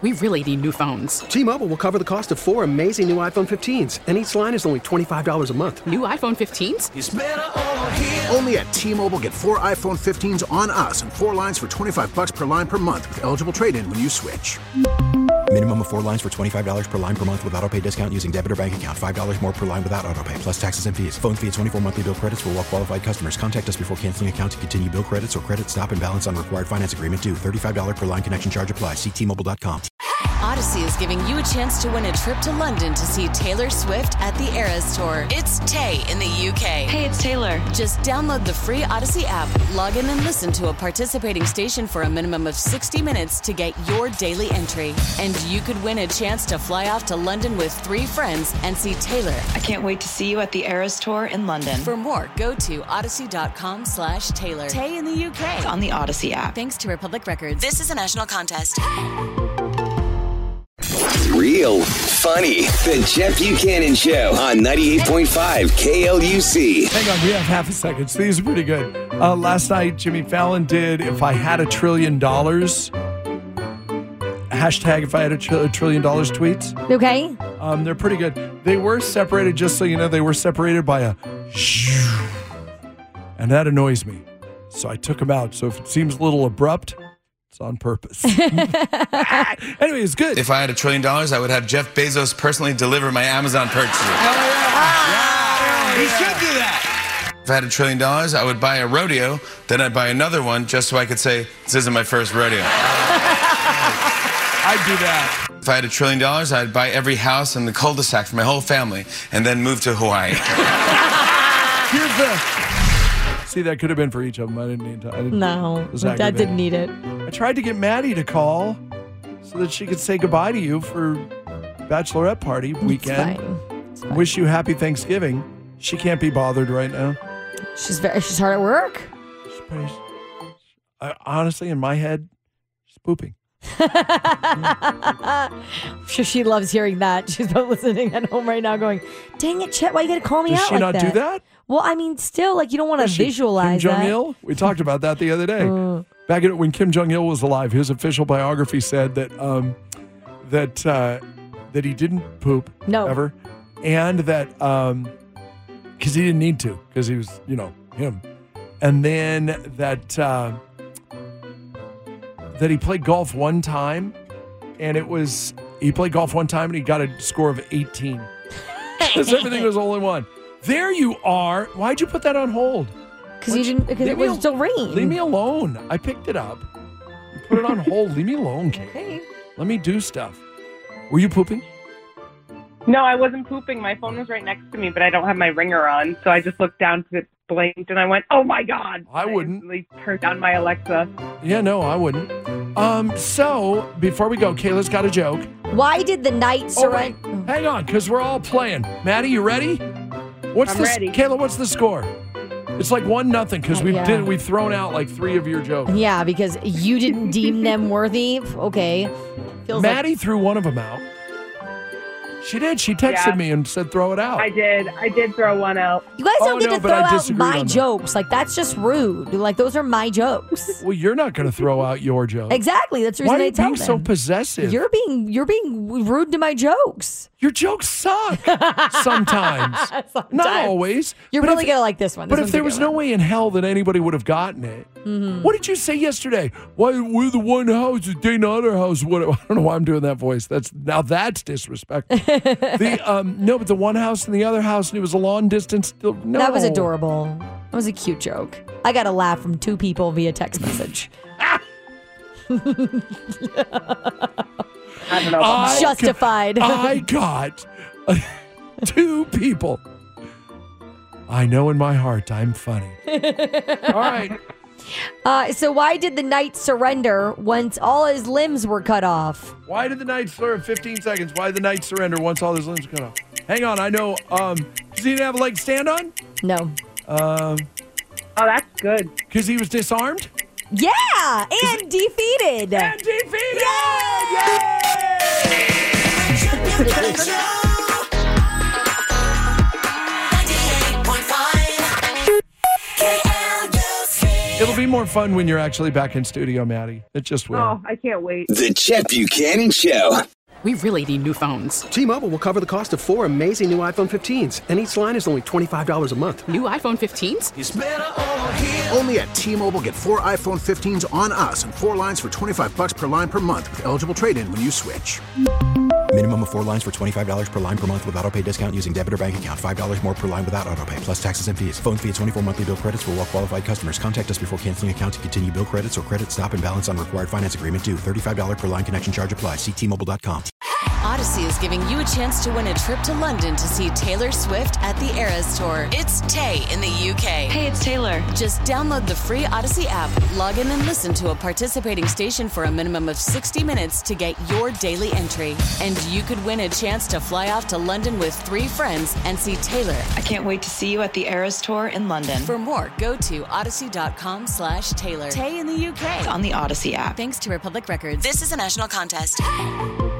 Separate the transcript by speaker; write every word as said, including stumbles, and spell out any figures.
Speaker 1: we really need new phones.
Speaker 2: T-Mobile will cover the cost of four amazing new iPhone fifteens, and each line is only twenty-five dollars a month.
Speaker 1: New iPhone fifteens?
Speaker 3: It's better over here.
Speaker 4: Only at T-Mobile, get four iPhone fifteens on us and four lines for twenty-five dollars per line per month with eligible trade-in when you switch.
Speaker 5: Minimum of four lines for twenty-five dollars per line per month with autopay discount using debit or bank account. five dollars more per line without autopay, plus taxes and fees. Phone fee at twenty-four monthly bill credits for well-qualified customers. Contact us before canceling account to continue bill credits or credit stop and balance on required finance agreement due. thirty-five dollars per line connection charge applies. See T Mobile dot com.
Speaker 6: Odyssey is giving you a chance to win a trip to London to see Taylor Swift at the Eras Tour. It's Tay in the U K.
Speaker 7: Hey, it's Taylor.
Speaker 6: Just download the free Odyssey app, log in and listen to a participating station for a minimum of sixty minutes to get your daily entry. And you could win a chance to fly off to London with three friends and see Taylor.
Speaker 7: I can't wait to see you at the Eras Tour in London.
Speaker 6: For more, go to odyssey.com slash Taylor. Tay in the U K.
Speaker 7: It's on the Odyssey app.
Speaker 6: Thanks to Republic Records. This is a national contest.
Speaker 8: Real funny. The Jeff Buchanan Show on ninety-eight point five K L U C.
Speaker 9: Hang on, we have half a second. So these are pretty good. Uh, last night, Jimmy Fallon did If I Had a Trillion Dollars. Hashtag If I Had a, tr- a Trillion Dollars tweets.
Speaker 10: Okay.
Speaker 9: Um, they're pretty good. They were separated, just so you know, they were separated by a shh. And that annoys me. So I took them out. So if it seems a little abrupt, it's on purpose. Anyway, it's good.
Speaker 11: If I had a trillion dollars, I would have Jeff Bezos personally deliver my Amazon purchases.
Speaker 9: Oh, yeah.
Speaker 11: Ah,
Speaker 9: yeah.
Speaker 11: He should do that. If I had a trillion dollars, I would buy a rodeo. Then I'd buy another one just so I could say, this isn't my first rodeo.
Speaker 9: I'd do that.
Speaker 11: If I had a trillion dollars, I'd buy every house in the cul-de-sac for my whole family and then move to Hawaii.
Speaker 9: Here's the... See, that could have been for each of them. I didn't need to. I didn't,
Speaker 10: no, Dad didn't need it.
Speaker 9: I tried to get Maddie to call so that she could say goodbye to you for bachelorette party weekend.
Speaker 10: It's fine. It's fine.
Speaker 9: Wish you happy Thanksgiving. She can't be bothered right now.
Speaker 10: She's very. She's hard at work.
Speaker 9: She's pretty, I, honestly, in my head, she's pooping.
Speaker 10: I'm sure she loves hearing that. She's probably listening at home right now going, dang it, Chet, why you got to call me
Speaker 9: Does
Speaker 10: out
Speaker 9: she
Speaker 10: like
Speaker 9: not
Speaker 10: that?
Speaker 9: do that?
Speaker 10: Well, I mean, still, like, you don't want to visualize
Speaker 9: Kim
Speaker 10: that.
Speaker 9: Jong-il? We talked about that the other day.
Speaker 10: Uh,
Speaker 9: Back in, when Kim Jong-il was alive, his official biography said that um, that uh, that he didn't poop
Speaker 10: No.
Speaker 9: ever, and that because um, he didn't need to because he was, you know, him, and then that uh, that he played golf one time, and it was he played golf one time and he got a score of eighteen because everything was only one. There you are. Why'd you put that on hold?
Speaker 10: Because you didn't. Because it was still ringing.
Speaker 9: Leave me alone. I picked it up. You put it on hold. Leave me alone, Kate.
Speaker 10: Okay.
Speaker 9: Let me do stuff. Were you pooping?
Speaker 12: No, I wasn't pooping. My phone was right next to me, but I don't have my ringer on, so I just looked down to it, blinked, and I went, "Oh my God!"
Speaker 9: I wouldn't.
Speaker 12: I turned down my Alexa.
Speaker 9: Yeah, no, I wouldn't. Um. So before we go, Kayla's got a joke.
Speaker 10: Why did the knight surrender?
Speaker 9: Oh, wait. Hang on, because we're all playing. Maddie, you ready? What's
Speaker 12: I'm
Speaker 9: the
Speaker 12: ready.
Speaker 9: Kayla? What's the score? It's like one nothing because we
Speaker 10: Yeah.
Speaker 9: did we've thrown out like three of your jokes.
Speaker 10: Yeah, because you didn't deem them worthy. Okay. Feels
Speaker 9: Maddie
Speaker 10: like-
Speaker 9: threw one of them out. She did. She texted
Speaker 12: Yeah.
Speaker 9: me and said throw it out.
Speaker 12: I did. I did throw one out.
Speaker 10: You guys don't
Speaker 9: Oh,
Speaker 10: get
Speaker 9: no,
Speaker 10: to
Speaker 9: but
Speaker 10: throw
Speaker 9: I
Speaker 10: out
Speaker 9: disagreed
Speaker 10: my
Speaker 9: on that.
Speaker 10: jokes. Like, that's just rude. Like, those are my jokes.
Speaker 9: Well, you're not going to throw out your joke.
Speaker 10: Exactly. That's the reason
Speaker 9: Why are
Speaker 10: I
Speaker 9: you
Speaker 10: tell
Speaker 9: being
Speaker 10: them.
Speaker 9: so possessive?
Speaker 10: You're being you're being rude to my jokes.
Speaker 9: Your jokes suck sometimes.
Speaker 10: Sometimes.
Speaker 9: Not always.
Speaker 10: You're
Speaker 9: But
Speaker 10: really
Speaker 9: if-
Speaker 10: gonna like this one. This
Speaker 9: But if
Speaker 10: one's a
Speaker 9: there
Speaker 10: good
Speaker 9: was no
Speaker 10: one.
Speaker 9: way in hell that anybody would have gotten it,
Speaker 10: Mhm.
Speaker 9: what did you say yesterday? Why we're the one house, they the other house? What? I don't know why I'm doing that voice. That's now that's disrespectful. the um no, but the one house and the other house, and it was a long distance. No,
Speaker 10: That was adorable. That was a cute joke. I got a laugh from two people via text message.
Speaker 12: I don't know.
Speaker 9: I
Speaker 10: Justified.
Speaker 9: Got, I got uh, two people. I know in my heart I'm funny. All right.
Speaker 10: Uh, so why did the knight surrender once all his limbs were cut off?
Speaker 9: Why did the knight surrender? fifteen seconds. Why did the knight surrender once all his limbs cut off? Hang on. I know. Um, does he have a leg to stand on?
Speaker 10: No.
Speaker 9: Um,
Speaker 12: Oh, that's good.
Speaker 9: because he was disarmed?
Speaker 10: Yeah, and defeated.
Speaker 9: And defeated! It It'll be more fun when you're actually back in studio, Maddie. It just will.
Speaker 12: Oh, I can't wait.
Speaker 8: The Chet Buchanan Show.
Speaker 1: We really need new phones.
Speaker 2: T-Mobile will cover the cost of four amazing new iPhone fifteens, and each line is only twenty-five dollars a month.
Speaker 1: New iPhone fifteens?
Speaker 4: Only at T-Mobile, get four iPhone fifteens on us and four lines for twenty-five bucks per line per month with eligible trade-in when you switch.
Speaker 5: Minimum of four lines for twenty-five dollars per line per month with autopay discount using debit or bank account. five dollars more per line without autopay, plus taxes and fees. Phone fee at twenty-four monthly bill credits for well-qualified customers. Contact us before canceling account to continue bill credits or credit stop and balance on required finance agreement due. thirty-five dollars per line connection charge applies. See T Mobile dot com.
Speaker 6: Odyssey is giving you a chance to win a trip to London to see Taylor Swift at the Eras Tour. It's Tay in the U K.
Speaker 7: Hey, it's Taylor.
Speaker 6: Just download the free Odyssey app, log in and listen to a participating station for a minimum of sixty minutes to get your daily entry. And you could win a chance to fly off to London with three friends and see Taylor.
Speaker 7: I can't wait to see you at the Eras Tour in London.
Speaker 6: For more, go to odyssey.com slash Taylor. Tay in the U K.
Speaker 7: On the Odyssey app.
Speaker 6: Thanks to Republic Records. This is a national contest.